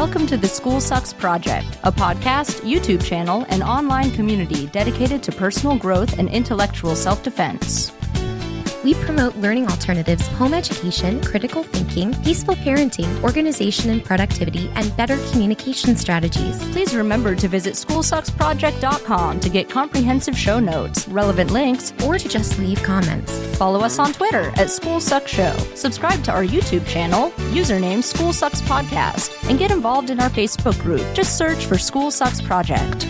Welcome to the School Sucks Project, a podcast, YouTube channel, and online community dedicated to personal growth and intellectual self-defense. We promote learning alternatives, home education, critical thinking, peaceful parenting, organization and productivity, and better communication strategies. Please remember to visit SchoolSucksProject.com to get comprehensive show notes, relevant links, or to just leave comments. Follow us on Twitter at SchoolSucksShow. Subscribe to our YouTube channel, username School Sucks Podcast, and get involved in our Facebook group. Just search for School Sucks Project.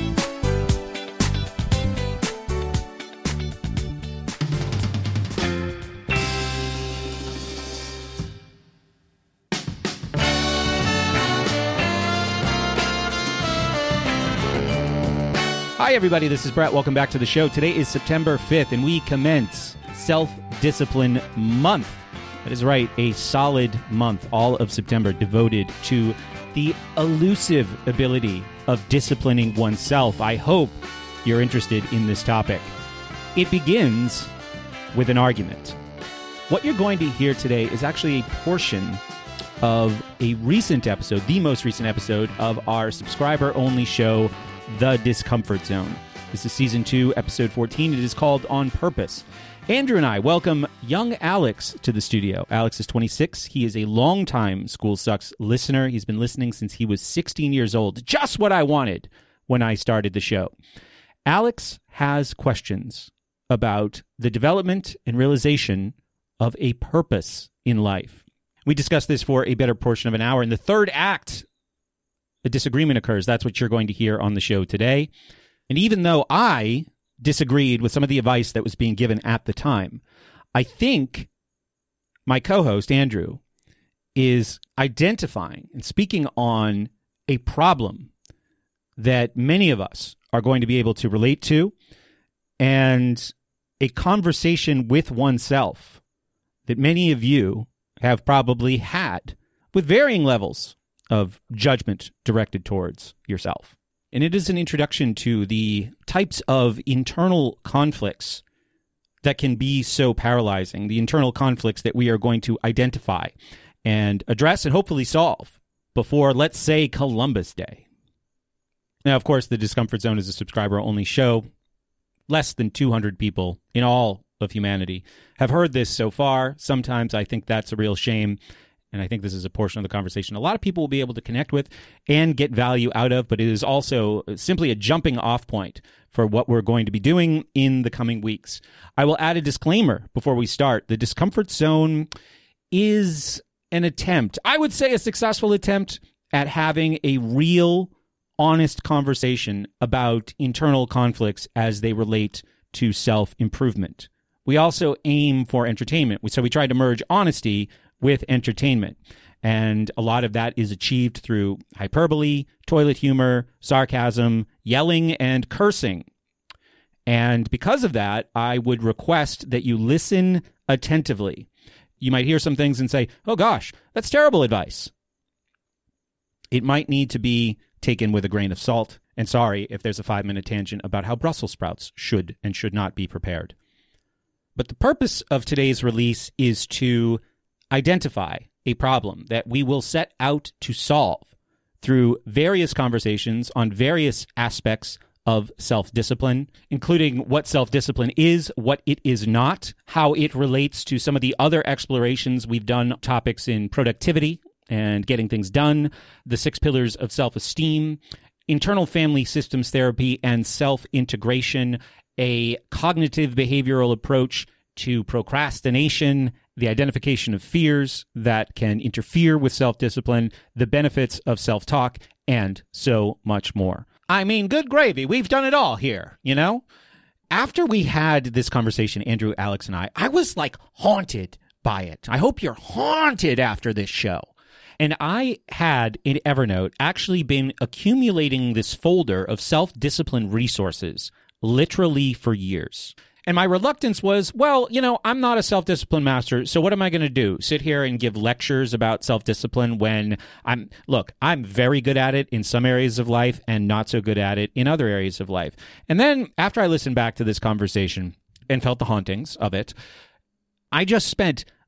Hi, everybody. This is Brett. Welcome back to the show. Today is September 5th, and we commence Self-Discipline Month. That is right, a solid month, all of September, devoted to the elusive ability of disciplining oneself. I hope you're interested in this topic. It begins with an argument. What you're going to hear today is actually a portion of a recent episode, the most recent episode of our subscriber-only show, The Discomfort Zone. This is Season 2, Episode 14. It is called On Purpose. Andrew and I welcome young Alex to the studio. Alex is 26. He is a longtime School Sucks listener. He's been listening since he was 16 years old. Just what I wanted when I started the show. Alex has questions about the development and realization of a purpose in life. We discussed this for a better portion of an hour. In the third act, a disagreement occurs. That's what you're going to hear on the show today. And even though I disagreed with some of the advice that was being given at the time, I think my co-host, Andrew, is identifying and speaking on a problem that many of us are going to be able to relate to, and a conversation with oneself that many of you have probably had with varying levels of judgment directed towards yourself. And it is an introduction to the types of internal conflicts that can be so paralyzing, the internal conflicts that we are going to identify and address and hopefully solve before, let's say, Columbus Day. Now, of course, the Discomfort Zone is a subscriber-only show. Less than 200 people in all of humanity have heard this so far. Sometimes I think that's a real shame. And I think this is a portion of the conversation a lot of people will be able to connect with and get value out of, but it is also simply a jumping off point for what we're going to be doing in the coming weeks. I will add a disclaimer before we start. The Discomfort Zone is an attempt, I would say a successful attempt, at having a real, honest conversation about internal conflicts as they relate to self-improvement. We also aim for entertainment. So we try to merge honesty with entertainment. And a lot of that is achieved through hyperbole, toilet humor, sarcasm, yelling, and cursing. And because of that, I would request that you listen attentively. You might hear some things and say, oh gosh, that's terrible advice. It might need to be taken with a grain of salt. And sorry if there's a 5-minute tangent about how Brussels sprouts should and should not be prepared. But the purpose of today's release is to identify a problem that we will set out to solve through various conversations on various aspects of self-discipline, including what self-discipline is, what it is not, how it relates to some of the other explorations we've done, topics in productivity and getting things done, the 6 pillars of self-esteem, internal family systems therapy and self-integration, a cognitive behavioral approach to procrastination, the identification of fears that can interfere with self-discipline, the benefits of self-talk, and so much more. I mean, good gravy. We've done it all here, you know? After we had this conversation, Andrew, Alex, and I was like haunted by it. I hope you're haunted after this show. And I had, in Evernote, actually been accumulating this folder of self-discipline resources literally for years. And my reluctance was, well, you know, I'm not a self-discipline master, so what am I going to do? Sit here and give lectures about self-discipline when I'm very good at it in some areas of life and not so good at it in other areas of life. And then after I listened back to this conversation and felt the hauntings of it, I just spent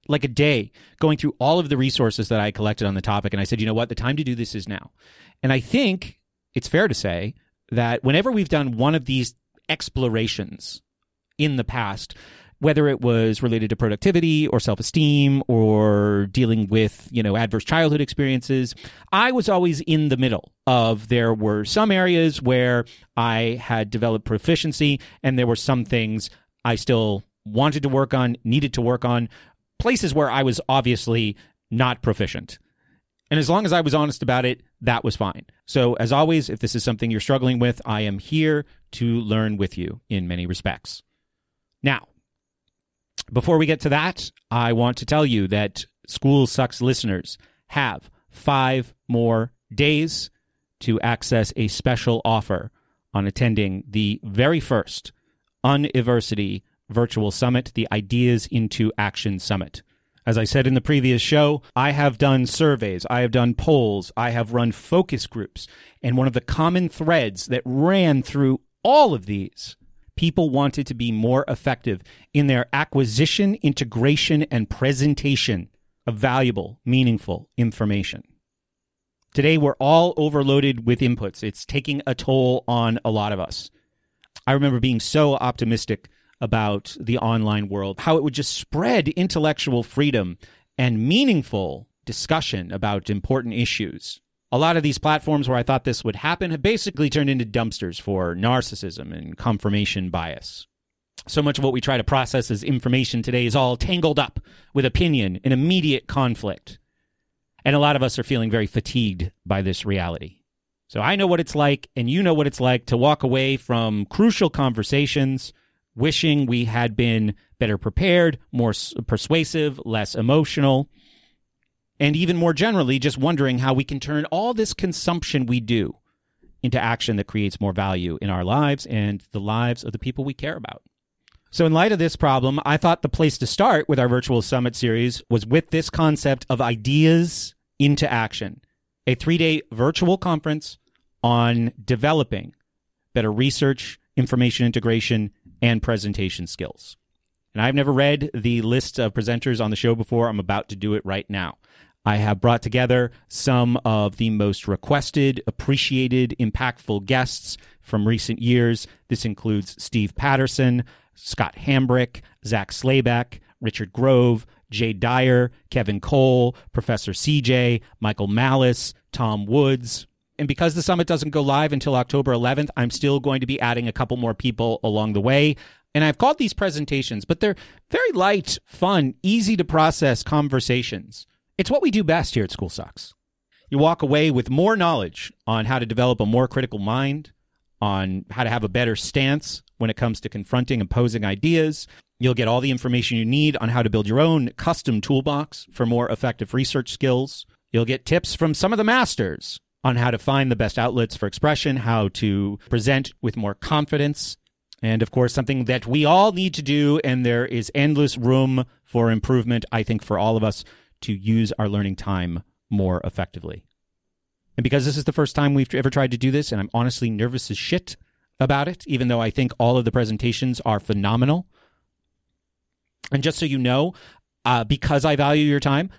like a day going through all of the resources that I collected on the topic. And I said, you know what? The time to do this is now. And I think it's fair to say that whenever we've done one of these explorations in the past, whether it was related to productivity or self-esteem or dealing with, adverse childhood experiences, I was always in the middle of there were some areas where I had developed proficiency and there were some things I still wanted to work on, needed to work on, places where I was obviously not proficient. And as long as I was honest about it, that was fine. So as always, if this is something you're struggling with, I am here to learn with you in many respects. Now, before we get to that, I want to tell you that School Sucks listeners have 5 more days to access a special offer on attending the very first University Virtual Summit, the Ideas into Action Summit. As I said in the previous show, I have done surveys, I have done polls, I have run focus groups, and one of the common threads that ran through all of these, people wanted to be more effective in their acquisition, integration, and presentation of valuable, meaningful information. Today, we're all overloaded with inputs. It's taking a toll on a lot of us. I remember being so optimistic about the online world, how it would just spread intellectual freedom and meaningful discussion about important issues. A lot of these platforms where I thought this would happen have basically turned into dumpsters for narcissism and confirmation bias. So much of what we try to process as information today is all tangled up with opinion and immediate conflict. And a lot of us are feeling very fatigued by this reality. So I know what it's like, and you know what it's like to walk away from crucial conversations wishing we had been better prepared, more persuasive, less emotional, and even more generally, just wondering how we can turn all this consumption we do into action that creates more value in our lives and the lives of the people we care about. So in light of this problem, I thought the place to start with our Virtual Summit series was with this concept of Ideas into Action, a 3-day virtual conference on developing better research, information integration, and presentation skills. And I've never read the list of presenters on the show before. I'm about to do it right now. I have brought together some of the most requested, appreciated, impactful guests from recent years. This includes Steve Patterson, Scott Hambrick, Zach Slayback, Richard Grove, Jay Dyer, Kevin Cole, Professor CJ, Michael Malice, Tom Woods. And because the summit doesn't go live until October 11th, I'm still going to be adding a couple more people along the way. And I've called these presentations, but they're very light, fun, easy to process conversations. It's what we do best here at School Sucks. You walk away with more knowledge on how to develop a more critical mind, on how to have a better stance when it comes to confronting opposing ideas. You'll get all the information you need on how to build your own custom toolbox for more effective research skills. You'll get tips from some of the masters on how to find the best outlets for expression, how to present with more confidence, and of course, something that we all need to do, and there is endless room for improvement, I think, for all of us to use our learning time more effectively. And because this is the first time we've ever tried to do this, and I'm honestly nervous as shit about it, even though I think all of the presentations are phenomenal. And just so you know, because I value your time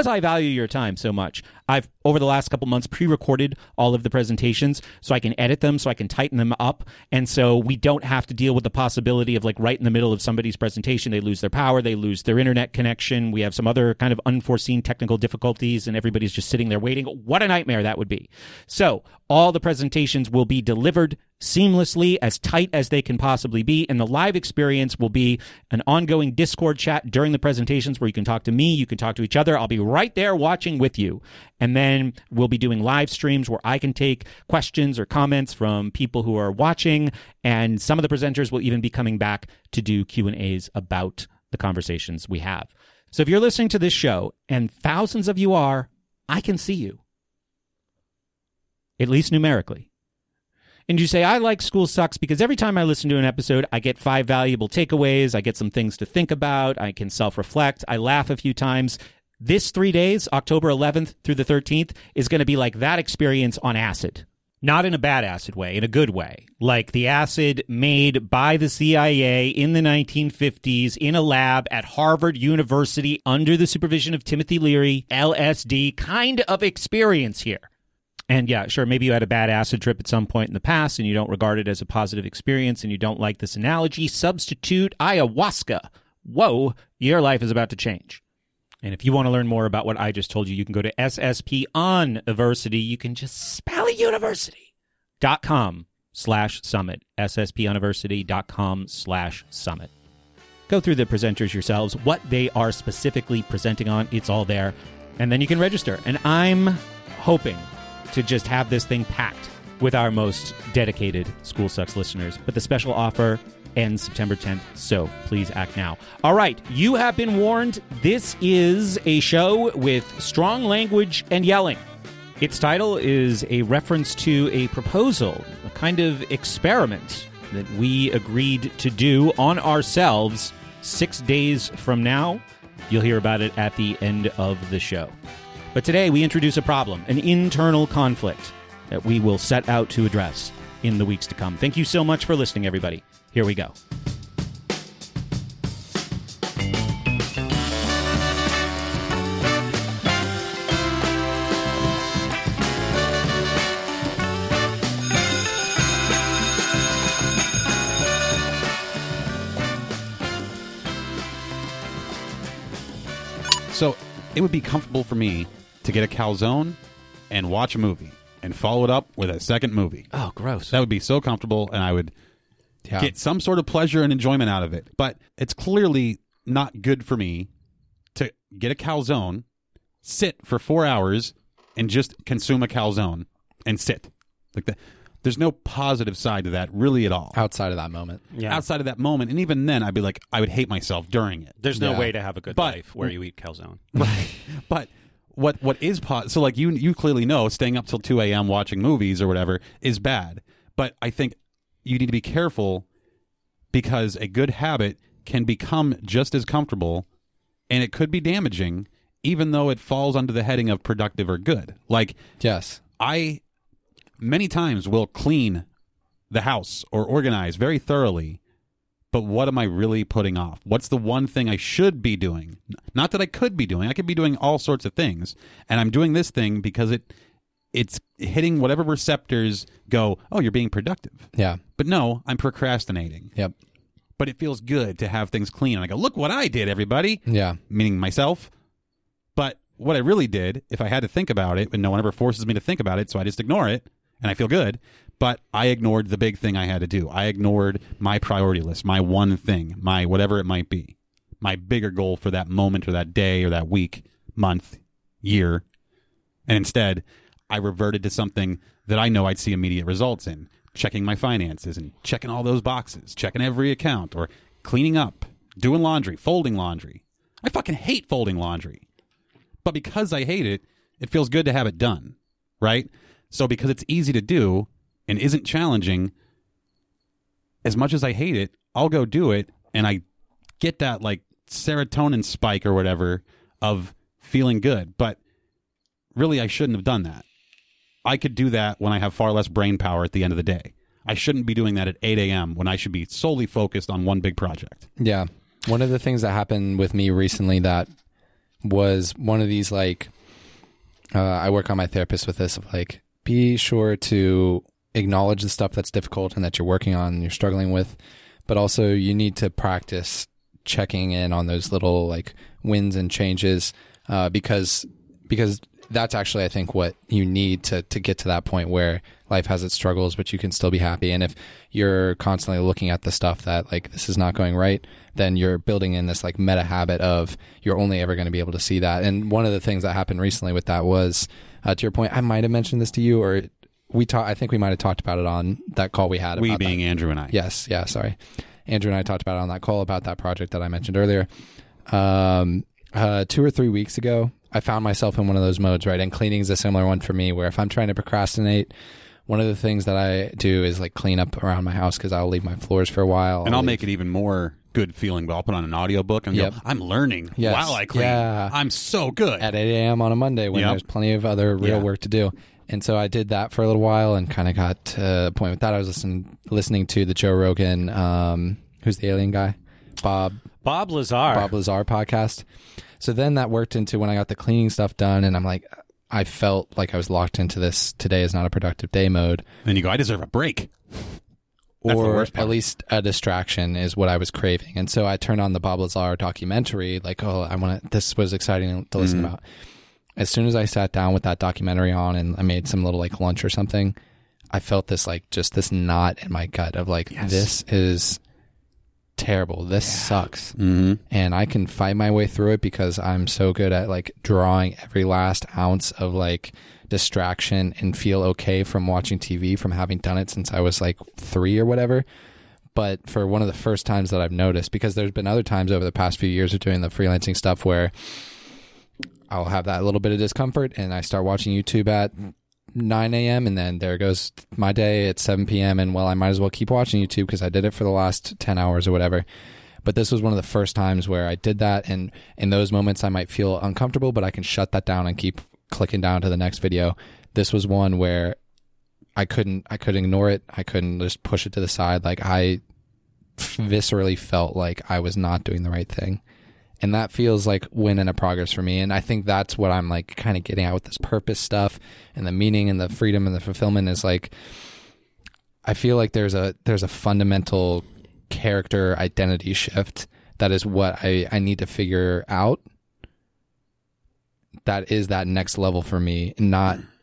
so much, I've, over the last couple months, pre-recorded all of the presentations so I can edit them, so I can tighten them up, and so we don't have to deal with the possibility of, like, right in the middle of somebody's presentation, they lose their power, they lose their internet connection, we have some other kind of unforeseen technical difficulties, and everybody's just sitting there waiting. What a nightmare that would be. So all the presentations will be delivered seamlessly, as tight as they can possibly be, and the live experience will be an ongoing Discord chat during the presentations where you can talk to me, you can talk to each other. I'll be right there watching with you. And then we'll be doing live streams where I can take questions or comments from people who are watching, and some of the presenters will even be coming back to do Q&As about the conversations we have. So if you're listening to this show, and thousands of you are, I can see you, at least numerically. And you say, I like School Sucks because every time I listen to an episode, I get 5 valuable takeaways, I get some things to think about, I can self-reflect, I laugh a few times. This 3 days, October 11th through the 13th, is going to be like that experience on acid. Not in a bad acid way, in a good way. Like the acid made by the CIA in the 1950s in a lab at Harvard University under the supervision of Timothy Leary, LSD kind of experience here. And yeah, sure, maybe you had a bad acid trip at some point in the past and you don't regard it as a positive experience and you don't like this analogy. Substitute ayahuasca. Whoa, your life is about to change. And if you want to learn more about what I just told you, you can go to SSP University. You can just spell it university.com/summit. SSPuniversity.com/summit. Go through the presenters yourselves, what they are specifically presenting on. It's all there. And then you can register. And I'm hoping to just have this thing packed with our most dedicated School Sucks listeners. But the special offer ends September 10th, so please act now. All right, you have been warned. This is a show with strong language and yelling. Its title is a reference to a proposal, a kind of experiment that we agreed to do on ourselves 6 days from now. You'll hear about it at the end of the show. But today we introduce a problem, an internal conflict that we will set out to address in the weeks to come. Thank you so much for listening, everybody. Here we go. So it would be comfortable for me to get a calzone and watch a movie and follow it up with a second movie. Oh, gross. That would be so comfortable, and I would get some sort of pleasure and enjoyment out of it. But it's clearly not good for me to get a calzone, sit for 4 hours, and just consume a calzone and sit. Like that. There's no positive side to that really at all. Outside of that moment. Yeah. Outside of that moment. And even then, I'd be like, I would hate myself during it. There's no way to have a good life where you eat calzone. Right. But what is so like you clearly know staying up till 2 a.m. watching movies or whatever is bad. But I think you need to be careful because a good habit can become just as comfortable and it could be damaging even though it falls under the heading of productive or good. Like, yes, I many times will clean the house or organize very thoroughly, but what am I really putting off? What's the one thing I should be doing? Not that I could be doing. I could be doing all sorts of things, and I'm doing this thing because it's hitting whatever receptors go, oh, you're being productive. Yeah. But no, I'm procrastinating. Yep. But it feels good to have things clean. And I go, look what I did, everybody. Yeah. Meaning myself. But what I really did, if I had to think about it, and no one ever forces me to think about it, so I just ignore it, and I feel good, but I ignored the big thing I had to do. I ignored my priority list, my one thing, my whatever it might be, my bigger goal for that moment or that day or that week, month, year. And instead, I reverted to something that I know I'd see immediate results in, checking my finances and checking all those boxes, checking every account, or cleaning up, doing laundry, folding laundry. I fucking hate folding laundry. But because I hate it, it feels good to have it done, right? So because it's easy to do and isn't challenging, as much as I hate it, I'll go do it, and I get that like serotonin spike or whatever of feeling good. But really, I shouldn't have done that. I could do that when I have far less brain power at the end of the day. I shouldn't be doing that at 8 a.m. when I should be solely focused on one big project. Yeah. One of the things that happened with me recently that was one of these, like, I work on my therapist with this, of like, be sure to acknowledge the stuff that's difficult and that you're working on and you're struggling with, but also you need to practice checking in on those little like wins and changes, because that's actually, I think, what you need to get to that point where life has its struggles, but you can still be happy. And if you're constantly looking at the stuff that like, this is not going right, then you're building in this like meta habit of you're only ever going to be able to see that. And one of the things that happened recently with that was, to your point, I might have mentioned this to you, or I think we might have talked about it on that call we had. We being that. Andrew and I. Yes. Yeah. Sorry. Andrew and I talked about it on that call about that project that I mentioned earlier. 2 or 3 weeks ago, I found myself in one of those modes, right? And cleaning is a similar one for me, where if I'm trying to procrastinate, one of the things that I do is like clean up around my house because I'll leave my floors for a while. And I'll make it even more good feeling, but I'll put on an audiobook and go, I'm learning while I clean. Yeah. I'm so good. At 8 a.m. on a Monday when there's plenty of other real work to do. And so I did that for a little while and kind of got to a point with that. I was listening to the Joe Rogan, who's the alien guy? Bob Lazar podcast. So then that worked into when I got the cleaning stuff done, and I'm like, I felt like I was locked into this today is not a productive day mode. Then you go, I deserve a break. That's the Or worst part. at least a distraction is what I was craving. And so I turned on the Bob Lazar documentary, like, this was exciting to listen about. As soon as I sat down with that documentary on and I made some little like lunch or something, I felt this like just this knot in my gut of like, this is terrible. This sucks. Mm-hmm. And I can fight my way through it because I'm so good at like drawing every last ounce of like distraction and feel okay from watching TV, from having done it since I was like 3 or whatever. But for one of the first times that I've noticed, because there's been other times over the past few years of doing the freelancing stuff where I'll have that little bit of discomfort and I start watching YouTube at 9 a.m. and then there goes my day at 7 p.m. and well, I might as well keep watching YouTube because I did it for the last 10 hours or whatever. But this was one of the first times where I did that, and in those moments I might feel uncomfortable, but I can shut that down and keep clicking down to the next video. This was one where I couldn't ignore it. I couldn't just push it to the side. Like I viscerally felt like I was not doing the right thing. And that feels like win and a progress for me. And I think that's what I'm like kind of getting at with this purpose stuff and the meaning and the freedom and the fulfillment is like, I feel like there's a fundamental character identity shift that is what I need to figure out. That is that next level for me. And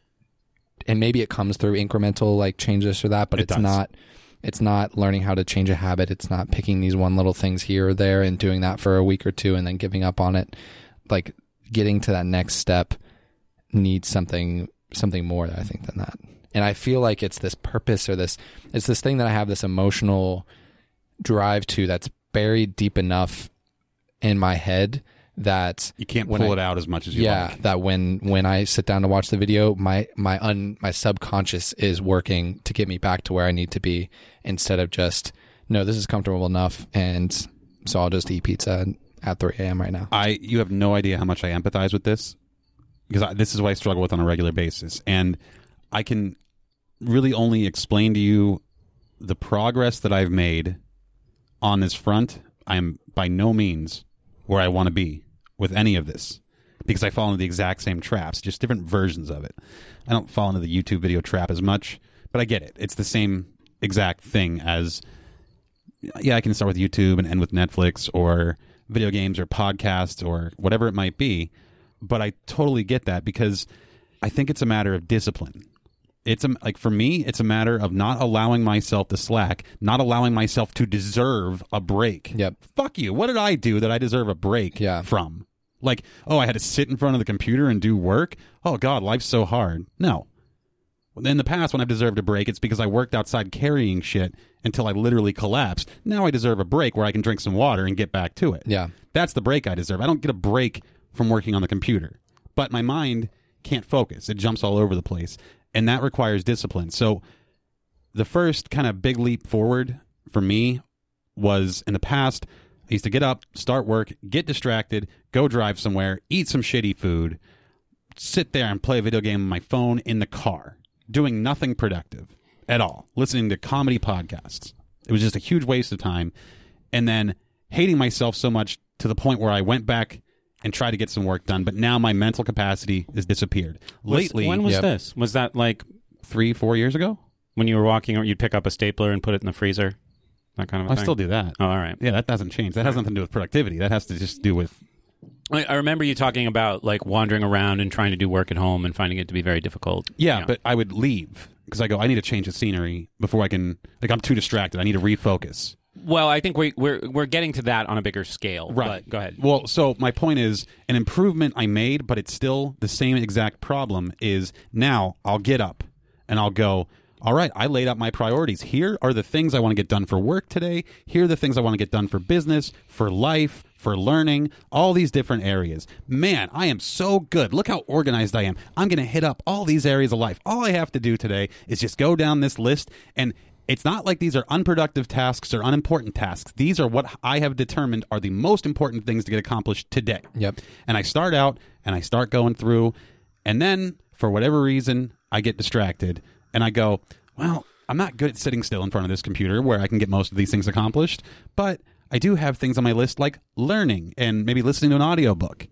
maybe it comes through incremental like changes or that, but it's not learning how to change a habit. It's not picking these one little things here or there and doing that for a week or two and then giving up on it. Like getting to that next step needs something more, I think, than that. And I feel like it's this purpose or it's this thing that I have this emotional drive to that's buried deep enough in my head that you can't pull it out as much as you like. Yeah, that when I sit down to watch the video, my subconscious is working to get me back to where I need to be instead of just, no, this is comfortable enough, and so I'll just eat pizza at 3 a.m. right now. You have no idea how much I empathize with this, because this is what I struggle with on a regular basis. And I can really only explain to you the progress that I've made on this front. I am by no means where I want to be with any of this, because I fall into the exact same traps, just different versions of it. I don't fall into the YouTube video trap as much, but I get it. It's the same exact thing as, yeah, I can start with YouTube and end with Netflix or video games or podcasts or whatever it might be. But I totally get that, because I think it's a matter of discipline. For me, it's a matter of not allowing myself to slack, not allowing myself to deserve a break. Yep. Fuck you. What did I do that I deserve a break from? Like, oh, I had to sit in front of the computer and do work? Oh, God, life's so hard. No. In the past, when I've deserved a break, it's because I worked outside carrying shit until I literally collapsed. Now I deserve a break where I can drink some water and get back to it. Yeah. That's the break I deserve. I don't get a break from working on the computer. But my mind can't focus. It jumps all over the place. And that requires discipline. So the first kind of big leap forward for me was, in the past, I used to get up, start work, get distracted, go drive somewhere, eat some shitty food, sit there and play a video game on my phone in the car, doing nothing productive at all, listening to comedy podcasts. It was just a huge waste of time. And then hating myself so much to the point where I went back and tried to get some work done, but now my mental capacity has disappeared. Lately, when was this? Was that like 3-4 years ago? When you were walking, or you'd pick up a stapler and put it in the freezer? That kind of a thing? I still do that. Oh, all right. Yeah, that doesn't change. That has nothing to do with productivity. That has to just do with... I remember you talking about like wandering around and trying to do work at home and finding it to be very difficult. Yeah, but I would leave because I go, I need to change the scenery before I can... Like, I'm too distracted. I need to refocus. Well, I think we're getting to that on a bigger scale. Right. But go ahead. Well, so my point is, an improvement I made, but it's still the same exact problem, is now I'll get up and I'll go, all right, I laid out my priorities. Here are the things I want to get done for work today. Here are the things I want to get done for business, for life, for learning, all these different areas. Man, I am so good. Look how organized I am. I'm going to hit up all these areas of life. All I have to do today is just go down this list, and it's not like these are unproductive tasks or unimportant tasks. These are what I have determined are the most important things to get accomplished today. Yep. And I start out and I start going through, and then for whatever reason, I get distracted, and I go, well, I'm not good at sitting still in front of this computer where I can get most of these things accomplished, but I do have things on my list like learning and maybe listening to an audiobook,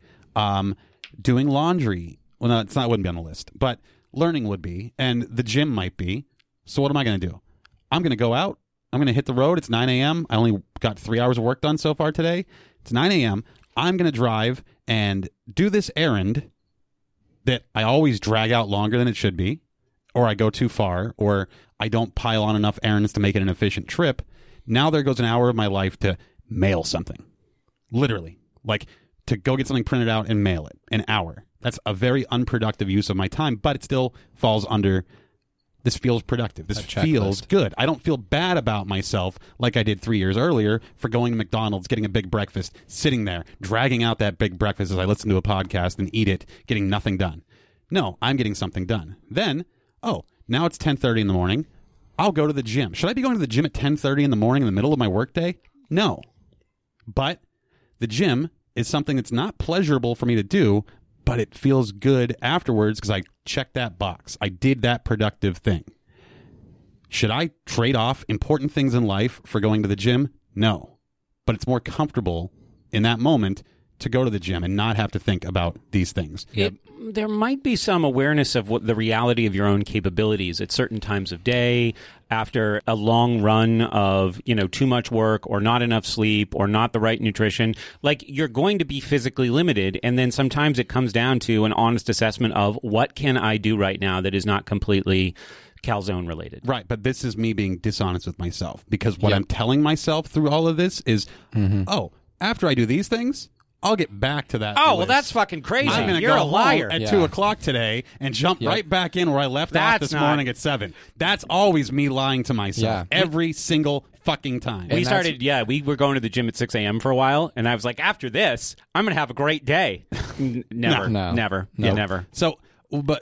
doing laundry. Well, no, it wouldn't be on the list, but learning would be, and the gym might be. So what am I going to do? I'm going to go out. I'm going to hit the road. It's 9 a.m. I only got 3 hours of work done so far today. It's 9 a.m. I'm going to drive and do this errand that I always drag out longer than it should be, or I go too far, or I don't pile on enough errands to make it an efficient trip. Now there goes an hour of my life to mail something. Literally. Like to go get something printed out and mail it. An hour. That's a very unproductive use of my time, but it still falls under this feels productive. This feels good. I don't feel bad about myself like I did 3 years earlier for going to McDonald's, getting a big breakfast, sitting there, dragging out that big breakfast as I listen to a podcast and eat it, getting nothing done. No, I'm getting something done. Then, now it's 10:30 in the morning. I'll go to the gym. Should I be going to the gym at 10:30 in the morning in the middle of my workday? No. But the gym is something that's not pleasurable for me to do, but it feels good afterwards because I checked that box. I did that productive thing. Should I trade off important things in life for going to the gym? No. But it's more comfortable in that moment to go to the gym and not have to think about these things. There might be some awareness of what the reality of your own capabilities at certain times of day, after a long run of, too much work or not enough sleep or not the right nutrition. Like, you're going to be physically limited, and then sometimes it comes down to an honest assessment of what can I do right now that is not completely calzone related. Right, but this is me being dishonest with myself, because what I'm telling myself through all of this is, after I do these things, I'll get back to that. Oh, well, that's fucking crazy. I'm going to You're go a liar. home at 2 o'clock today and jump right back in where I left off this morning at 7. That's always me lying to myself every single fucking time. We were going to the gym at 6 a.m. for a while, and I was like, after this, I'm going to have a great day. Never. Never. Yeah, never. So, but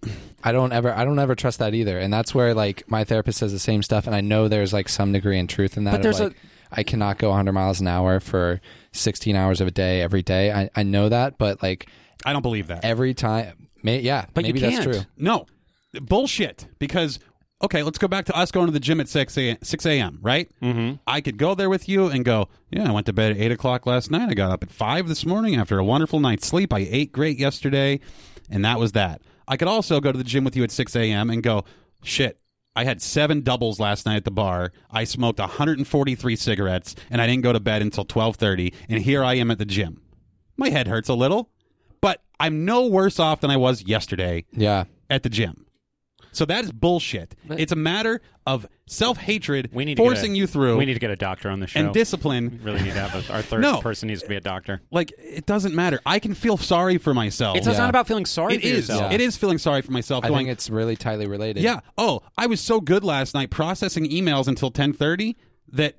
I don't ever trust that either. And that's where, like, my therapist says the same stuff, and I know there's, like, some degree in truth in that. But there's I cannot go 100 miles an hour for 16 hours of a day every day. I know that, but, like, I don't believe that. Every time. But maybe you can't. That's true. No. Bullshit. Because, okay, let's go back to us going to the gym at 6 a.m., right? Mm-hmm. I could go there with you and go, I went to bed at 8 o'clock last night. I got up at 5 this morning after a wonderful night's sleep. I ate great yesterday, and that was that. I could also go to the gym with you at 6 a.m. and go, shit, I had 7 doubles last night at the bar. I smoked 143 cigarettes, and I didn't go to bed until 12:30, and here I am at the gym. My head hurts a little, but I'm no worse off than I was yesterday at the gym. So that is bullshit. It's a matter of self-hatred forcing you through. We need to get a doctor on the show. And discipline. We really need to have our third person needs to be a doctor. Like, it doesn't matter. I can feel sorry for myself. It's not about feeling sorry for yourself. Yeah. It is feeling sorry for myself. I think it's really tightly related. Yeah. Oh, I was so good last night processing emails until 10:30 that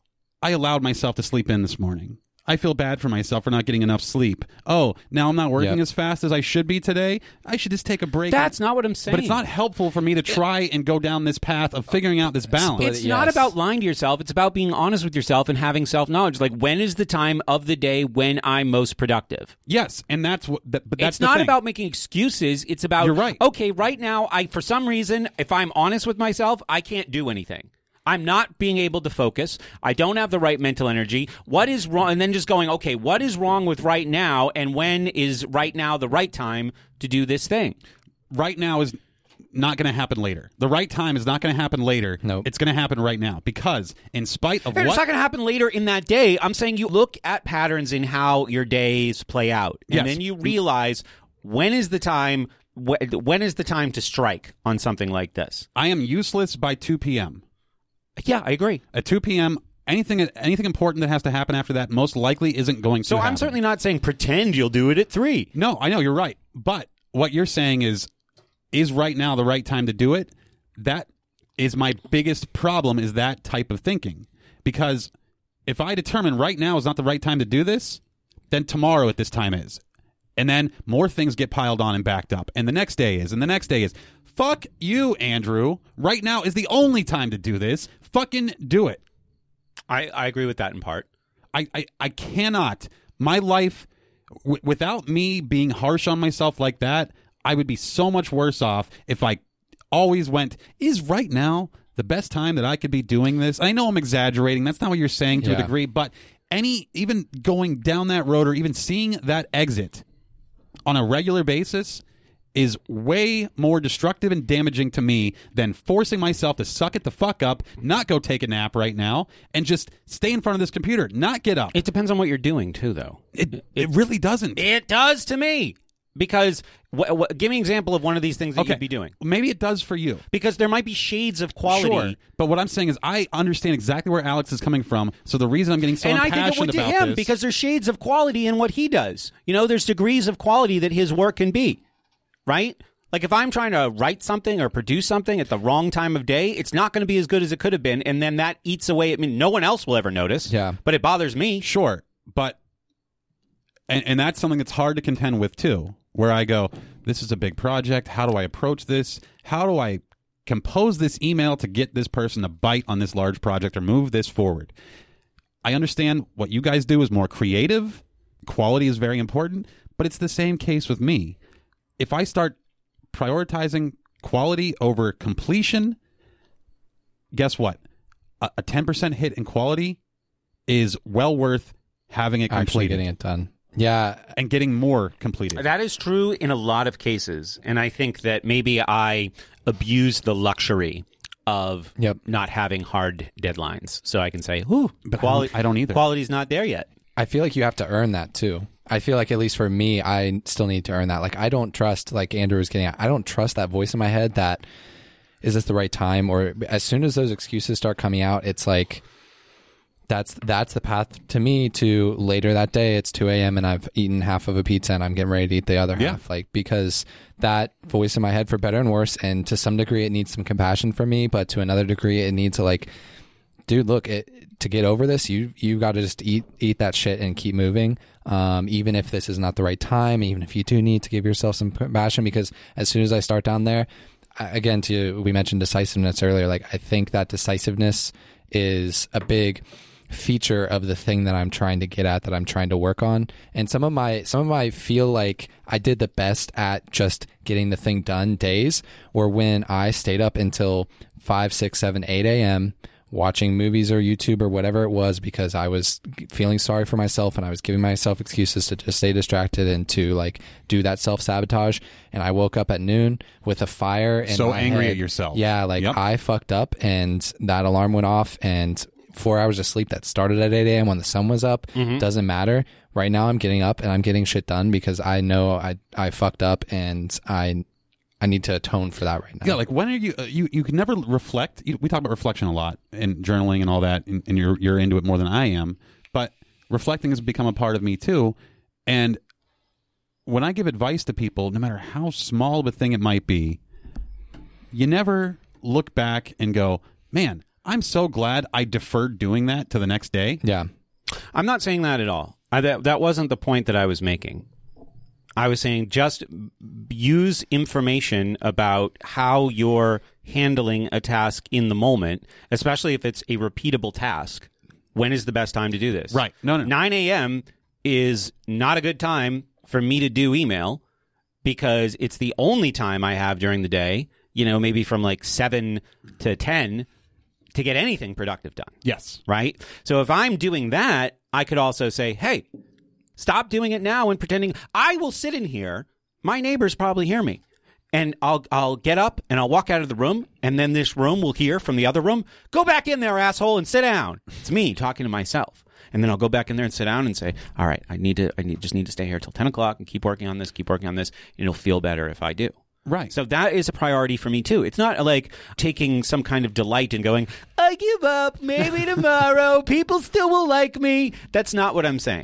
I allowed myself to sleep in this morning. I feel bad for myself for not getting enough sleep. Oh, now I'm not working as fast as I should be today. I should just take a break. That's not what I'm saying. But it's not helpful for me to try and go down this path of figuring out this balance. It's not about lying to yourself. It's about being honest with yourself and having self-knowledge. Like, when is the time of the day when I'm most productive? Yes, and that's what. But that's it's not about making excuses. It's about, you're right. Okay, right now, for some reason, if I'm honest with myself, I can't do anything. I'm not being able to focus. I don't have the right mental energy. What is wrong? And then just going, okay, what is wrong with right now? And when is right now the right time to do this thing? Right now is not going to happen later. The right time is not going to happen later. Nope. It's going to happen right now, because in spite of It's not going to happen later in that day. I'm saying you look at patterns in how your days play out. And then you realize, when is the time to strike on something like this? I am useless by 2 p.m. Yeah, I agree. At 2 p.m., anything important that has to happen after that most likely isn't going to happen. So I'm certainly not saying pretend you'll do it at 3. No, I know, you're right. But what you're saying is right now the right time to do it? That is my biggest problem, is that type of thinking. Because if I determine right now is not the right time to do this, then tomorrow at this time is. And then more things get piled on and backed up. And the next day is, and the next day is. Fuck you, Andrew. Right now is the only time to do this. Fucking do it. I agree with that in part. I cannot. My life, without me being harsh on myself like that, I would be so much worse off if I always went, is right now the best time that I could be doing this? I know I'm exaggerating. That's not what you're saying to a degree, but even going down that road or even seeing that exit on a regular basis is way more destructive and damaging to me than forcing myself to suck it the fuck up, not go take a nap right now, and just stay in front of this computer, not get up. It depends on what you're doing, too, though. It really doesn't. It does to me. Because give me an example of one of these things that you'd be doing. Maybe it does for you. Because there might be shades of quality. Sure. But what I'm saying is I understand exactly where Alex is coming from. So the reason I'm getting so impassioned about this... And I think it would to him because there's shades of quality in what he does. You know, there's degrees of quality that his work can be. Right? Like if I'm trying to write something or produce something at the wrong time of day, it's not going to be as good as it could have been. And then that eats away. I mean, no one else will ever notice. Yeah. But it bothers me. Sure. But... And that's something that's hard to contend with, too. Where I go, this is a big project. How do I approach this? How do I compose this email to get this person to bite on this large project or move this forward? I understand what you guys do is more creative. Quality is very important. But it's the same case with me. If I start prioritizing quality over completion, guess what? A 10% hit in quality is well worth having it completed. Actually getting it done. Yeah. And getting more completed. That is true in a lot of cases. And I think that maybe I abuse the luxury of not having hard deadlines. So I can say, but I don't either. Quality's not there yet. I feel like you have to earn that too. I feel like at least for me, I still need to earn that. Like I don't trust, like Andrew was getting at, I don't trust that voice in my head that, is this the right time? Or as soon as those excuses start coming out, it's like, that's the path to me to later that day. It's 2 a.m. and I've eaten half of a pizza and I'm getting ready to eat the other half. Like, because that voice in my head, for better and worse, and to some degree it needs some compassion from me, but to another degree it needs to like, dude, look, to get over this, you got to just eat that shit and keep moving. Even if this is not the right time, even if you do need to give yourself some compassion, because as soon as I start down there, again, we mentioned decisiveness earlier. Like, I think that decisiveness is a big feature of the thing that I'm trying to get at, that I'm trying to work on. And some of my feel like I did the best at just getting the thing done days were when I stayed up until 5, 6, 7, 8 a.m. watching movies or YouTube or whatever it was, because I was feeling sorry for myself and I was giving myself excuses to just stay distracted and to like do that self-sabotage. And I woke up at noon with a fire and so angry at yourself. Yeah, like I fucked up and that alarm went off, and 4 hours of sleep that started at 8 a.m. when the sun was up doesn't matter. Right now I'm getting up and I'm getting shit done because I know I fucked up and I need to atone for that right now. Yeah, like when are you can never reflect. We talk about reflection a lot and journaling and all that, and you're into it more than I am. But reflecting has become a part of me too. And when I give advice to people, no matter how small of a thing it might be, you never look back and go, man, I'm so glad I deferred doing that to the next day. Yeah. I'm not saying that at all. That wasn't the point that I was making. I was saying just use information about how you're handling a task in the moment, especially if it's a repeatable task. When is the best time to do this? Right. No. 9 a.m. is not a good time for me to do email because it's the only time I have during the day, maybe from like 7 to 10 to get anything productive done. Yes. Right? So if I'm doing that, I could also say, hey, stop doing it now and pretending I will sit in here. My neighbors probably hear me. And I'll get up and I'll walk out of the room, and then this room will hear from the other room, go back in there, asshole, and sit down. It's me talking to myself. And then I'll go back in there and sit down and say, all right, I just need to stay here till 10 o'clock and keep working on this. And it'll feel better if I do. Right. So that is a priority for me, too. It's not like taking some kind of delight in going, I give up, maybe tomorrow, people still will like me. That's not what I'm saying.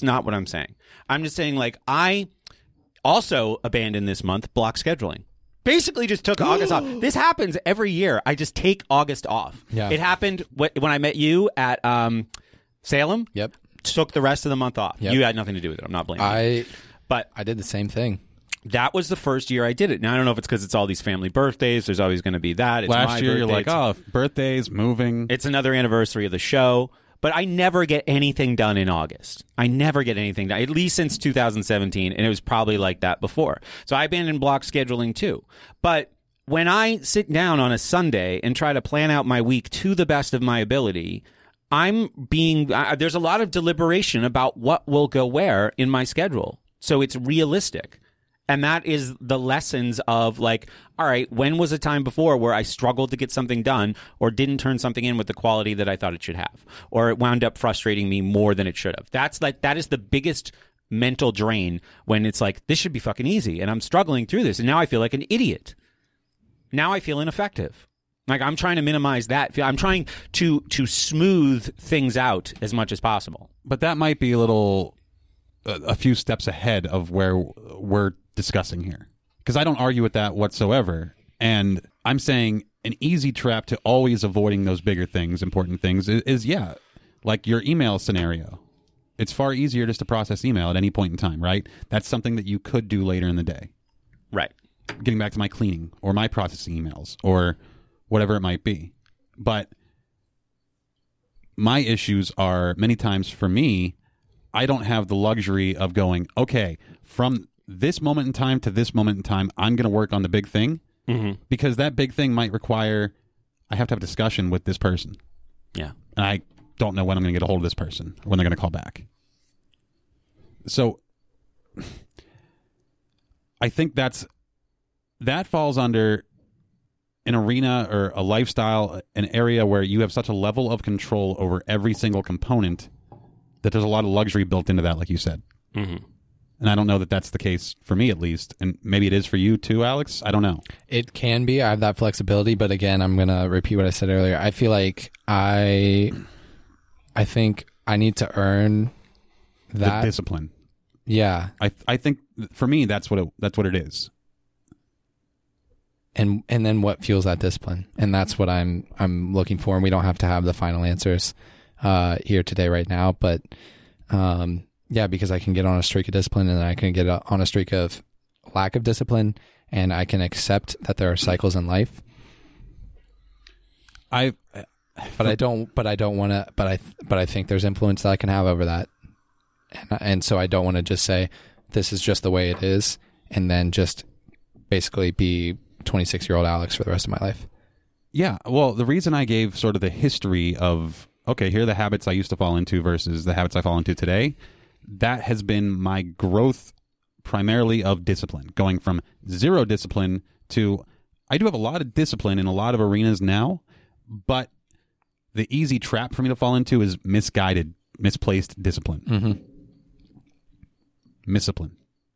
I'm just saying, like, I also abandoned this month block scheduling. Basically just took August off. This happens every year. I just take August off. Yeah. It happened when I met you at Salem. Yep. Took the rest of the month off. Yep. You had nothing to do with it. I'm not blaming you. But I did the same thing. That was the first year I did it. Now, I don't know if it's because it's all these family birthdays. There's always going to be that. It's Last my year, birthday. you're like, birthdays, moving. It's another anniversary of the show. but I never get anything done in August. I never get anything done, at least since 2017, and it was probably like that before. So I abandoned block scheduling too. But when I sit down on a Sunday and try to plan out my week to the best of my ability, there's a lot of deliberation about what will go where in my schedule. So it's realistic. And that is the lessons of like, all right, when was a time before where I struggled to get something done or didn't turn something in with the quality that I thought it should have, or it wound up frustrating me more than it should have? That is the biggest mental drain when it's like, this should be fucking easy and I'm struggling through this. And now I feel like an idiot. Now I feel ineffective. Like, I'm trying to minimize that. I'm trying to smooth things out as much as possible. But that might be a few steps ahead of where we're discussing here. Because I don't argue with that whatsoever. And I'm saying an easy trap to always avoiding those bigger things, important things, is like your email scenario. It's far easier just to process email at any point in time, right? That's something that you could do later in the day. Right. Getting back to my cleaning or my processing emails or whatever it might be. But my issues are, many times for me, I don't have the luxury of going, okay, from this moment in time to this moment in time, I'm going to work on the big thing, because that big thing might require, I have to have a discussion with this person. Yeah. And I don't know when I'm going to get a hold of this person or when they're going to call back. So I think that falls under an arena or a lifestyle, an area where you have such a level of control over every single component that there's a lot of luxury built into that, like you said. Mm-hmm. And I don't know that that's the case for me, at least. And maybe it is for you too, Alex. I don't know. It can be. I have that flexibility. But again, I'm going to repeat what I said earlier. I feel like I think I need to earn that. The discipline. Yeah. I think for me, that's what it is. And then what fuels that discipline? And that's what I'm looking for. And we don't have to have the final answers here today, right now. But yeah, because I can get on a streak of discipline, and then I can get on a streak of lack of discipline, and I can accept that there are cycles in life. But I don't want to. But I think there's influence that I can have over that, and so I don't want to just say this is just the way it is, and then just basically be 26-year-old Alex for the rest of my life. Yeah. Well, the reason I gave sort of the history of, okay, here are the habits I used to fall into versus the habits I fall into today, that has been my growth primarily of discipline, going from zero discipline to, I do have a lot of discipline in a lot of arenas now, but the easy trap for me to fall into is misguided, misplaced discipline. Mm-hmm. Miscipline.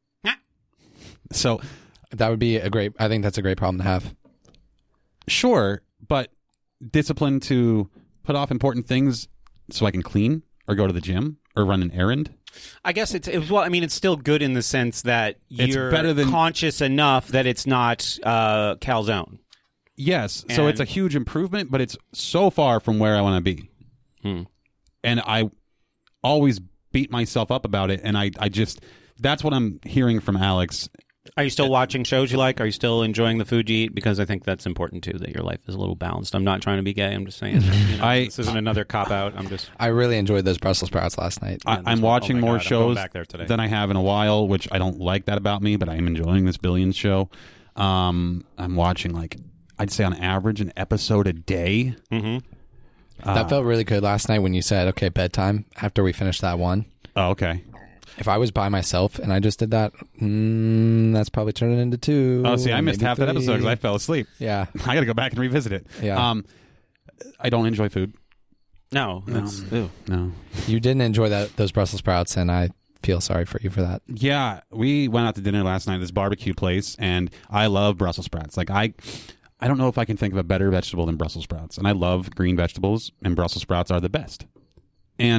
So that would be I think that's a great problem to have. Sure, but discipline to put off important things so I can clean or go to the gym or run an errand. I guess it's still good in the sense that you're better than, conscious enough that it's not calzone. Yes, so it's a huge improvement, but it's so far from where I want to be. And I always beat myself up about it, and I just, that's what I'm hearing from Alex. Are you still watching shows you like? Are you still enjoying the food you eat? Because I think that's important too, that your life is a little balanced. I'm not trying to be gay. I'm just saying that, this isn't another cop-out. I really enjoyed those Brussels sprouts last night. I'm watching more shows than I have in a while, which I don't like that about me, but I'm enjoying this Billions show. I'm watching, I'd say on average, an episode a day. Mm-hmm. That felt really good last night when you said, okay, bedtime, after we finished that one. Oh, okay. If I was by myself and I just did that, that's probably turning into 2. Oh, see, I missed half that episode because I fell asleep. Yeah. I got to go back and revisit it. Yeah. I don't enjoy food. No. No. You didn't enjoy those Brussels sprouts, and I feel sorry for you for that. Yeah. We went out to dinner last night at this barbecue place, and I love Brussels sprouts. I don't know if I can think of a better vegetable than Brussels sprouts. And I love green vegetables, and Brussels sprouts are the best. And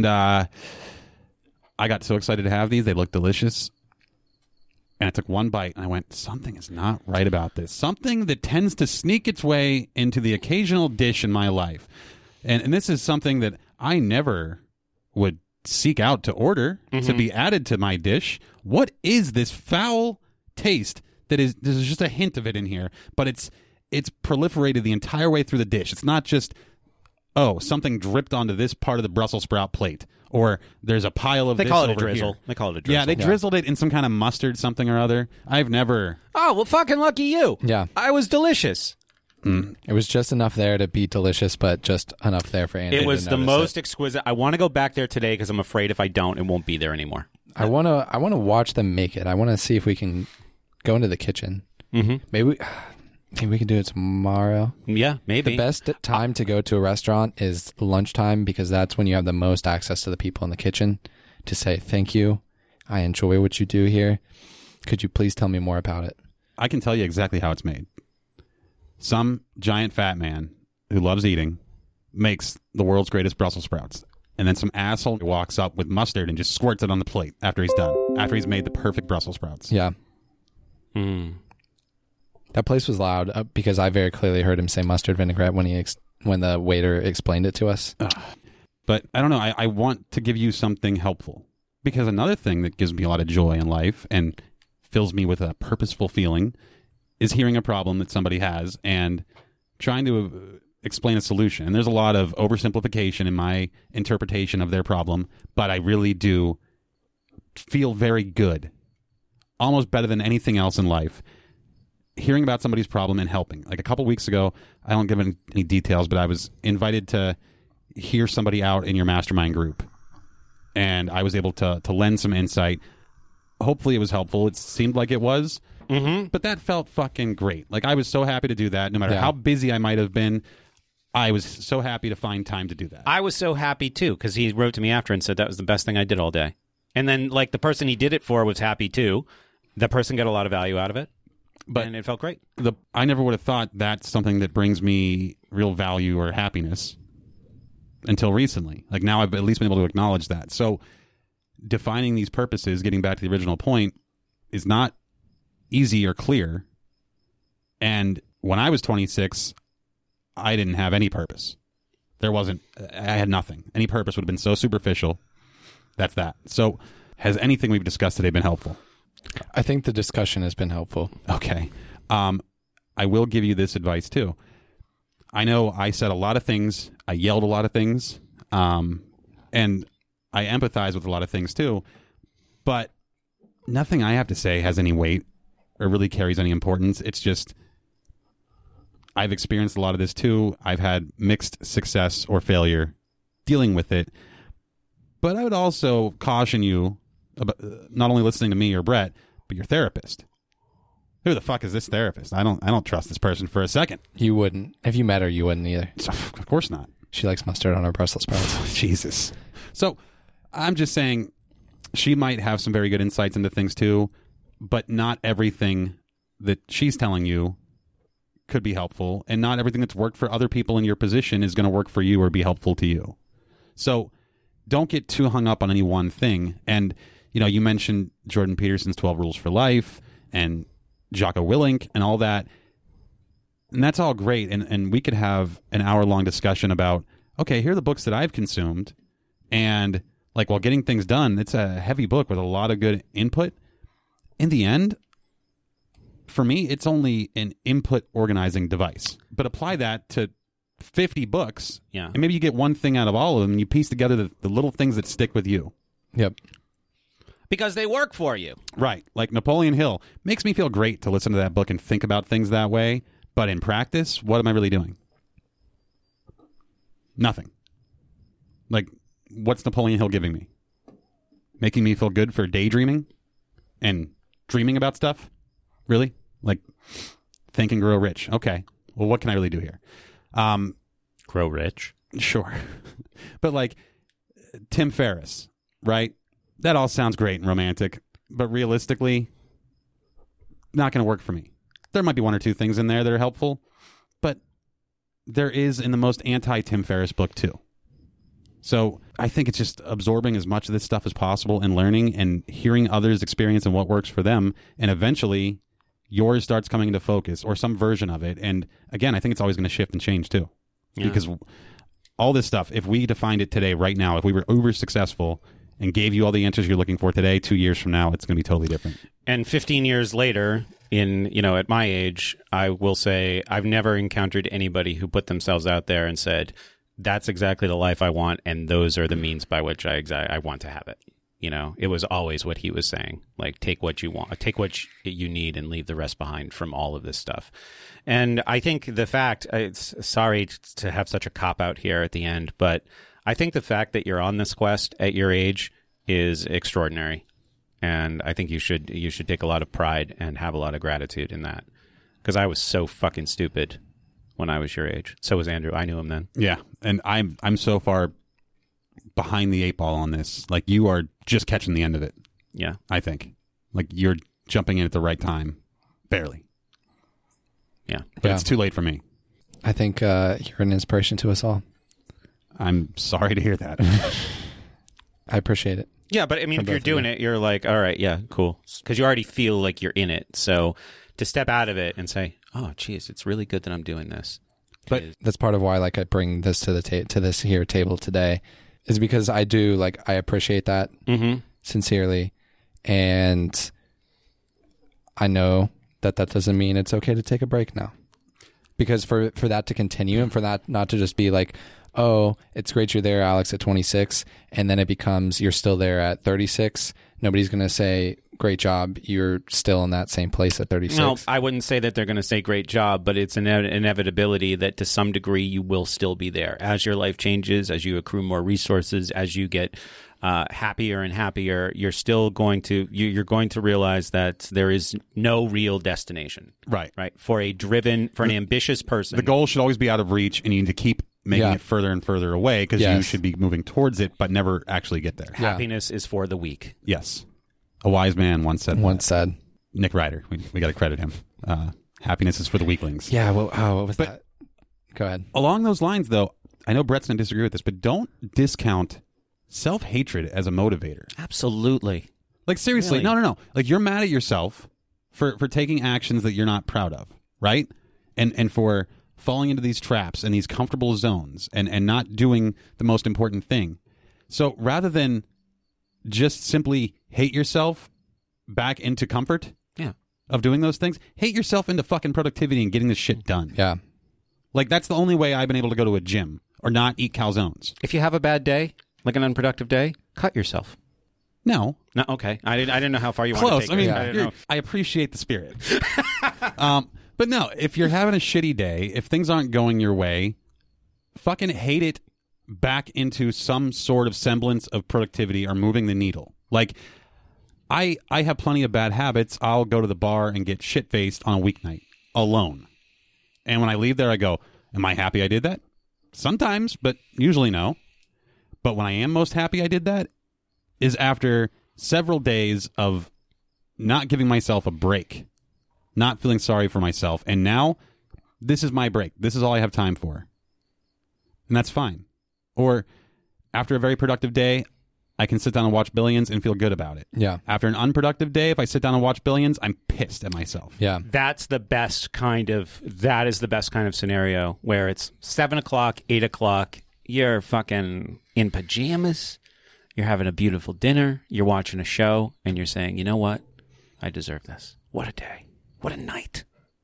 I got so excited to have these. They look delicious. And I took one bite, and I went, something is not right about this. Something that tends to sneak its way into the occasional dish in my life. And this is something that I never would seek out to order to be added to my dish. What is this foul taste that is, there's just a hint of it in here, but it's proliferated the entire way through the dish. It's not just oh, something dripped onto this part of the Brussels sprout plate, or there's a pile of They this call it a over drizzle. here. They call it a drizzle. Yeah, they drizzled it in some kind of mustard something or other. I've never... Oh, well, fucking lucky you. Yeah. I was delicious. It was just enough there to be delicious, but just enough there for Andy. It was to the notice most exquisite. I want to go back there today because I'm afraid if I don't, it won't be there anymore. I want to watch them make it. I want to see if we can go into the kitchen. Mm-hmm. Maybe we can do it tomorrow. Yeah, maybe. The best time to go to a restaurant is lunchtime because that's when you have the most access to the people in the kitchen to say, thank you. I enjoy what you do here. Could you please tell me more about it? I can tell you exactly how it's made. Some giant fat man who loves eating makes the world's greatest Brussels sprouts. And then some asshole walks up with mustard and just squirts it on the plate after he's done, after he's made the perfect Brussels sprouts. Yeah. That place was loud because I very clearly heard him say mustard vinaigrette when the waiter explained it to us. But I don't know. I want to give you something helpful. Because another thing that gives me a lot of joy in life and fills me with a purposeful feeling is hearing a problem that somebody has and trying to explain a solution. And there's a lot of oversimplification in my interpretation of their problem, but I really do feel very good, almost better than anything else in life, hearing about somebody's problem and helping. Like a couple weeks ago, I don't give any details, but I was invited to hear somebody out in your mastermind group. And I was able to lend some insight. Hopefully it was helpful. It seemed like it was. Mm-hmm. But that felt fucking great. Like I was so happy to do that. No matter how busy I might have been, I was so happy to find time to do that. I was so happy, too, because he wrote to me after and said that was the best thing I did all day. And then, like, the person he did it for was happy, too. The person got a lot of value out of it, and it felt great. I never would have thought that's something that brings me real value or happiness until recently. Like, now I've at least been able to acknowledge that. So, defining these purposes, getting back to the original point, is not easy or clear. And when I was 26... I didn't have any purpose. I had nothing. Any purpose would have been so superficial. That's that. So has anything we've discussed today been helpful? I think the discussion has been helpful. Okay. I will give you this advice too. I know I said a lot of things. I yelled a lot of things. And I empathize with a lot of things too. But nothing I have to say has any weight or really carries any importance. It's just... I've experienced a lot of this too. I've had mixed success or failure dealing with it. But I would also caution you about not only listening to me or Brett, but your therapist. Who the fuck is this therapist? I don't trust this person for a second. You wouldn't. If you met her, you wouldn't either. Of course not. She likes mustard on her Brussels sprouts. Jesus. So I'm just saying she might have some very good insights into things too, but not everything that she's telling you could be helpful, and not everything that's worked for other people in your position is going to work for you or be helpful to you. So don't get too hung up on any one thing. And, you mentioned Jordan Peterson's 12 Rules for Life and Jocko Willink and all that. And that's all great. And we could have an hour-long discussion about, okay, here are the books that I've consumed. And, while Getting Things Done, it's a heavy book with a lot of good input. In the end, for me, it's only an input organizing device. But apply that to 50 books, and maybe you get one thing out of all of them, and you piece together the little things that stick with you. Yep. Because they work for you. Right. Like Napoleon Hill. Makes me feel great to listen to that book and think about things that way. But in practice, what am I really doing? Nothing. What's Napoleon Hill giving me? Making me feel good for daydreaming and dreaming about stuff? Really? Think and Grow Rich. Okay. Well, what can I really do here? Grow rich. Sure. But Tim Ferriss, right? That all sounds great and romantic, but realistically, not going to work for me. There might be one or two things in there that are helpful, but there is in the most anti-Tim Ferriss book too. So I think it's just absorbing as much of this stuff as possible and learning and hearing others' experience and what works for them. And eventually yours starts coming into focus or some version of it. And again, I think it's always going to shift and change too. Yeah. Because all this stuff, if we defined it today, right now, if we were uber successful and gave you all the answers you're looking for today, 2 years from now, it's going to be totally different. And 15 years later, at my age, I will say I've never encountered anybody who put themselves out there and said, that's exactly the life I want, and those are the means by which I want to have it. You know, it was always what he was saying, like, take what you want, take what you need and leave the rest behind from all of this stuff. And I think the fact, sorry to have such a cop-out here at the end, but I think the fact that you're on this quest at your age is extraordinary. And I think you should take a lot of pride and have a lot of gratitude in that. Because I was so fucking stupid when I was your age. So was Andrew. I knew him then. Yeah, and I'm so far behind the 8 ball on this. Like, you are just catching the end of it. Yeah. I think. Like, you're jumping in at the right time. Barely. Yeah. But it's too late for me. I think you're an inspiration to us all. I'm sorry to hear that. I appreciate it. Yeah, but I mean, if you're doing it, you're like, all right, yeah, cool. Because you already feel like you're in it. So to step out of it and say, oh, geez, it's really good that I'm doing this. But that's part of why, like, I bring this to the to this here table today, is because I do, like, I appreciate that sincerely, and I know that doesn't mean it's okay to take a break now, because for that to continue and for that not to just be like, oh, it's great you're there, Alex, at 26, and then it becomes you're still there at 36. Nobody's going to say, great job, you're still in that same place at 36. No, I wouldn't say that they're going to say great job, but it's an inevitability that to some degree you will still be there. As your life changes, as you accrue more resources, as you get happier and happier, you're still going to you're going to realize that there is no real destination. Right. For an ambitious person. The goal should always be out of reach, and you need to keep making it further and further away, because you should be moving towards it, but never actually get there. Happiness is for the weak. Yes. A wise man once said. Said. Nick Ryder. We got to credit him. Happiness is for the weaklings. Yeah. Well, what was that? Go ahead. Along those lines, though, I know Brett's going to disagree with this, but don't discount self-hatred as a motivator. Absolutely. Like, seriously, Really? no. Like, you're mad at yourself for taking actions that you're not proud of, right? And for falling into these traps and these comfortable zones and not doing the most important thing. So rather than just simply hate yourself back into comfort of doing those things, hate yourself into fucking productivity and getting this shit done. Yeah. Like, that's the only way I've been able to go to a gym or not eat calzones. If you have a bad day, like an unproductive day, cut yourself. No. Okay. I didn't know how far you Close. want to take I mean, it. I didn't know. I appreciate the spirit. But no, if you're having a shitty day, if things aren't going your way, fucking hate it back into some sort of semblance of productivity or moving the needle. Like, I have plenty of bad habits. I'll go to the bar and get shit-faced on a weeknight alone. And when I leave there, I go, am I happy I did that? Sometimes, but usually no. But when I am most happy I did that is after several days of not giving myself a break, not feeling sorry for myself. And now, this is my break. This is all I have time for. And that's fine. Or after a very productive day, I can sit down and watch Billions and feel good about it. Yeah. After an unproductive day, if I sit down and watch Billions, I'm pissed at myself. Yeah. That is the best kind of scenario where it's 7 o'clock, 8 o'clock, you're fucking in pajamas, you're having a beautiful dinner, you're watching a show, and you're saying, you know what? I deserve this. What a day. What a night.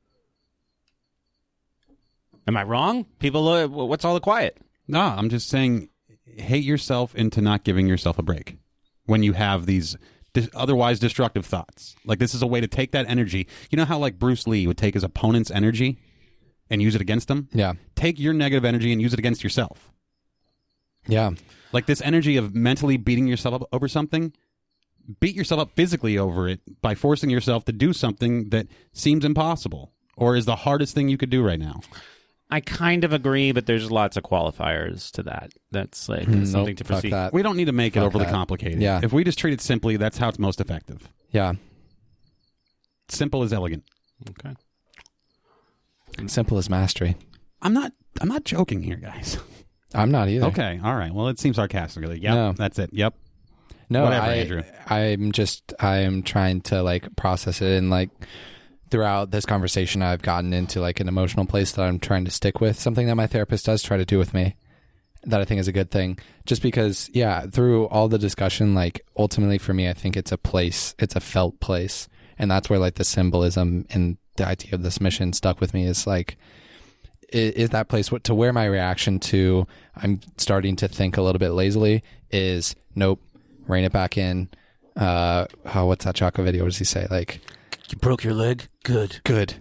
Am I wrong? People, what's all the quiet? No, I'm just saying, hate yourself into not giving yourself a break when you have these otherwise destructive thoughts. Like, this is a way to take that energy. You know how, like, Bruce Lee would take his opponent's energy and use it against them? Yeah. Take your negative energy and use it against yourself. Yeah. Like, this energy of mentally beating yourself up over something, beat yourself up physically over it by forcing yourself to do something that seems impossible or is the hardest thing you could do right now. I kind of agree, but there's lots of qualifiers to that. That's like something to fuck proceed. that. We don't need to make it Fuck overly that. complicated. Yeah. If we just treat it simply, that's how it's most effective. Yeah. Simple is elegant. Okay. Simple as mastery. I'm not joking here, guys. I'm not either. Okay, all right. Well, it seems sarcastic. Yep, No. that's it. Yep. No, Whatever, Andrew. I'm trying to, like, process it, and, like, throughout this conversation I've gotten into, like, an emotional place that I'm trying to stick with, something that my therapist does try to do with me that I think is a good thing. Just because, yeah, through all the discussion, like, ultimately for me, I think it's a place, it's a felt place. And that's where, like, the symbolism and the idea of this mission stuck with me is, like, is that place to where my reaction to I'm starting to think a little bit lazily is nope, rein it back in. What's that Chaka video? What does he say? Like, You broke your leg? Good.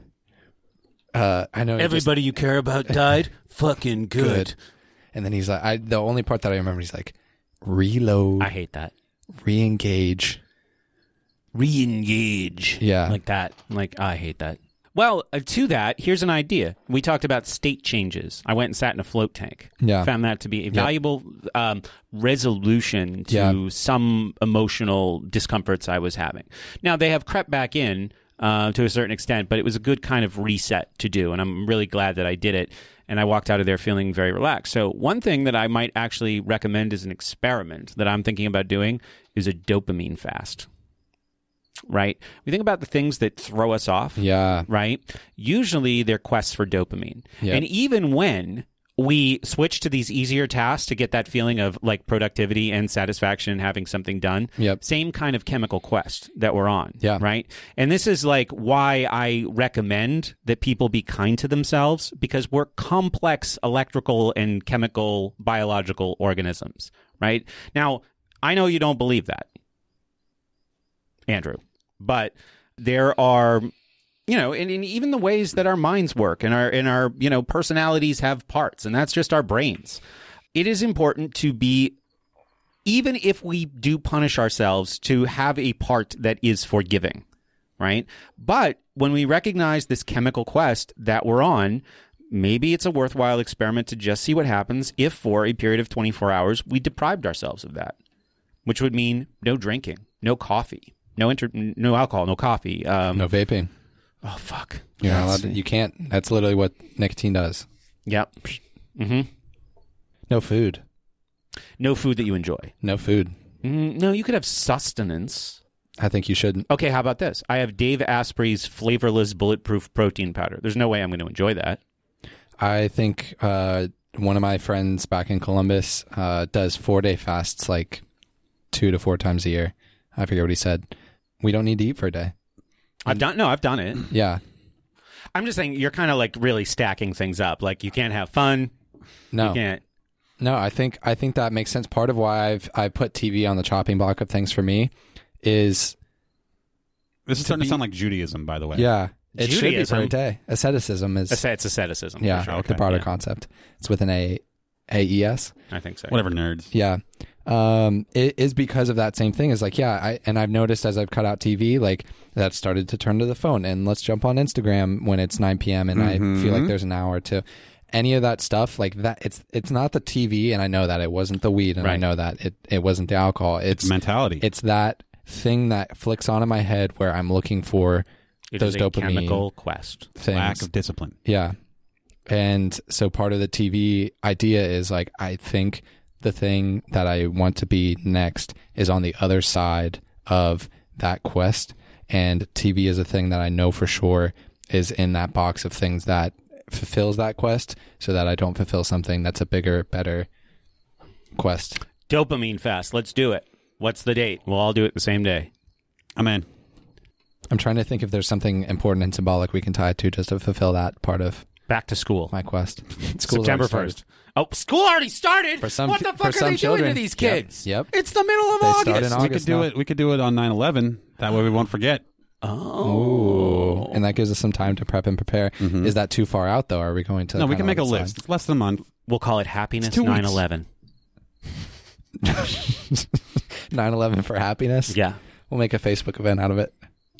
I know Everybody you care about died? Fucking good. And then he's like, the only part that I remember, he's like, reload. I hate that. Re-engage. Re-engage. Yeah. Like that. Like, I hate that. Well, to that, here's an idea. We talked about state changes. I went and sat in a float tank. Yeah. Found that to be a valuable resolution to some emotional discomforts I was having. Now, they have crept back in to a certain extent, but it was a good kind of reset to do, and I'm really glad that I did it. And I walked out of there feeling very relaxed. So one thing that I might actually recommend as an experiment that I'm thinking about doing is a dopamine fast. Right? We think about the things that throw us off. Yeah. Right? Usually they're quests for dopamine. Yeah. And even when we switch to these easier tasks to get that feeling of like productivity and satisfaction and having something done, same kind of chemical quest that we're on. Yeah. Right? And this is like why I recommend that people be kind to themselves, because we're complex electrical and chemical biological organisms. Right? Now, I know you don't believe that, Andrew, but there are, you know, in even the ways that our minds work and our you know, personalities have parts, and that's just our brains. It is important to be, even if we do punish ourselves, to have a part that is forgiving, right? But when we recognize this chemical quest that we're on, maybe it's a worthwhile experiment to just see what happens if for a period of 24 hours we deprived ourselves of that, which would mean no drinking, no coffee. No alcohol, no coffee. No vaping. Oh, fuck. You're not allowed to, you can't. That's literally what nicotine does. Yep. Mm-hmm. No food. No food that you enjoy. No food. No, you could have sustenance. I think you shouldn't. Okay, how about this? I have Dave Asprey's flavorless bulletproof protein powder. There's no way I'm going to enjoy that. I think one of my friends back in Columbus does 4-day fasts like 2 to 4 times a year. I forget what he said. We don't need to eat for a day. I've done it. Yeah. I'm just saying you're kind of like really stacking things up. Like you can't have fun. No. You can't. No, I think that makes sense. Part of why I put TV on the chopping block of things for me is this is starting to sound like Judaism, by the way. Yeah. It should be for Judaism. a day. Asceticism is It's asceticism. yeah, for sure. the broader Yeah. concept. It's with an AES. I think so. Whatever, nerds. Yeah. It is because of that same thing. Is like, yeah, I've noticed as I've cut out TV, like that started to turn to the phone and let's jump on Instagram when it's 9 p.m. and I feel like there's an hour to any of that stuff like that. It's not the TV, and I know that it wasn't the weed, and I know that it wasn't the alcohol. It's mentality. It's that thing that flicks on in my head where I'm looking for those dopamine chemical quest. things. Lack of discipline. Yeah. And so part of the TV idea is like, I think the thing that I want to be next is on the other side of that quest. And TV is a thing that I know for sure is in that box of things that fulfills that quest, so that I don't fulfill something that's a bigger, better quest. Dopamine fast. Let's do it. What's the date? We'll all do it the same day. I'm in. I'm trying to think if there's something important and symbolic we can tie it to just to fulfill that part of back to school. My quest. September 1st. Oh, school already started. For some, what the fuck for are they children. doing to these kids? Yep. It's the middle of They August. start in August. We could do now. it. We could do it on 9/11. That way we won't forget. Oh. And that gives us some time to prep and prepare. Is that too far out though? Are we going to? No, we can make a list. It's less than a month. We'll call it Happiness 2 weeks. 9/11. 9/11 for happiness. Yeah, we'll make a Facebook event out of it.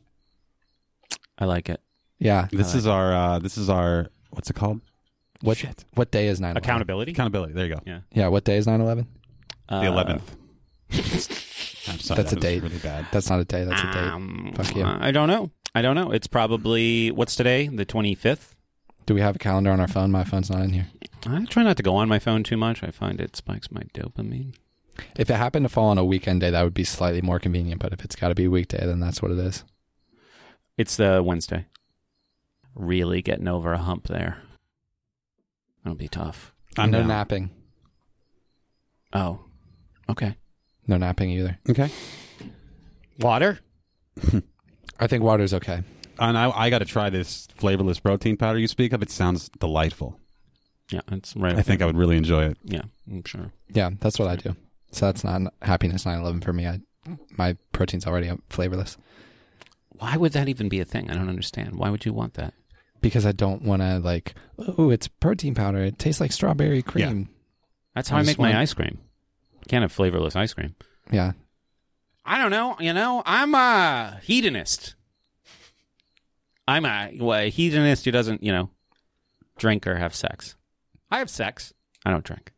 I like it. Yeah. This is our. What's it called? What day is 9/11? Accountability. There you go. Yeah. Yeah. What day is 9/11? The 11th. I'm sorry, That's a that was date. really bad. That's not a day. That's a date. Fuck you. I don't know. It's probably, what's today? The 25th? Do we have a calendar on our phone? My phone's not in here. I try not to go on my phone too much. I find it spikes my dopamine. If it happened to fall on a weekend day, that would be slightly more convenient. But if it's got to be a weekday, then that's what it is. It's the Wednesday. Really getting over a hump there. That'll be tough. No down. napping. Oh, okay. No napping either. Okay. Water? I think water's okay. And I got to try this flavorless protein powder you speak of. It sounds delightful. Yeah, it's right. I think I would really enjoy it. Yeah, I'm sure. Yeah, that's what I do. So that's not happiness 9/11 for me. My protein's already flavorless. Why would that even be a thing? I don't understand. Why would you want that? Because I don't want to like, oh, it's protein powder. It tastes like strawberry cream. That's how I make my ice cream. You can't have flavorless ice cream. Yeah. I don't know. I'm a hedonist. I'm a hedonist who doesn't, drink or have sex. I have sex. I don't drink.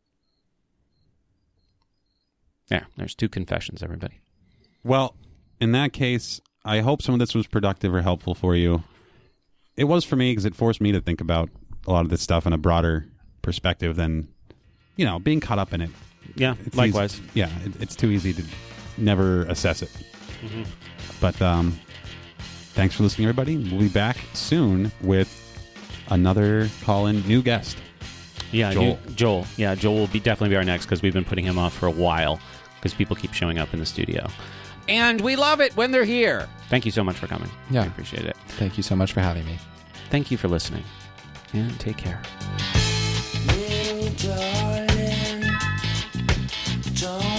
Yeah, there's 2 confessions, everybody. Well, in that case, I hope some of this was productive or helpful for you. It was for me because it forced me to think about a lot of this stuff in a broader perspective than, being caught up in it. Yeah, It's likewise. It's too easy to never assess it. Mm-hmm. But thanks for listening, everybody. We'll be back soon with another call-in new guest. Yeah, Joel. Joel. Yeah, Joel will definitely be our next because we've been putting him off for a while because people keep showing up in the studio. And we love it when they're here. Thank you so much for coming. Yeah. I appreciate it. Thank you so much for having me. Thank you for listening. And take care. Little darling, don't